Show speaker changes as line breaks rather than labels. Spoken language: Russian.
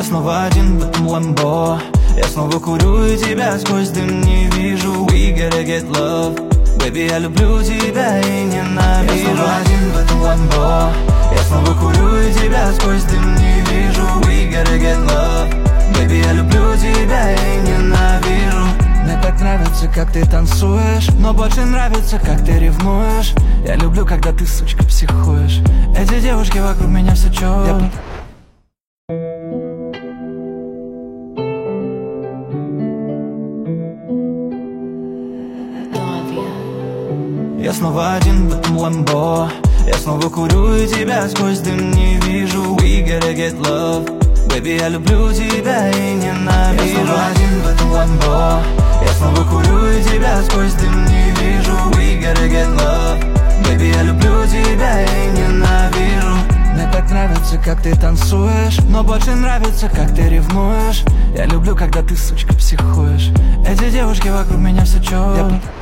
снова один в этом ламбо. Я снова курю и тебя сквозь дым не вижу. We gotta get love. Baby, я люблю тебя и ненавижу. Я снова один в этом ламбо. Я снова курю и тебя сквозь дым не вижу. We gotta get love. Baby, я люблю тебя и ненавижу. Мне так нравится, как ты танцуешь, но больше нравится, как ты ревнуешь. Я люблю, когда ты, сучка, психуешь. Эти девушки вокруг меня все чё. Я снова один в этом ламбо. Я снова курю и тебя сквозь дым не вижу. We gotta get love. Baby, я люблю тебя и ненавижу. Я снова один в этом ламбо. Я снова курю и тебя сквозь дым не вижу. We gotta get love. Baby, я люблю тебя и ненавижу. Мне так нравится, как ты танцуешь, но больше нравится, как ты ревнуешь. Я люблю, когда ты, сучка, психуешь. Эти девушки вокруг меня все чё.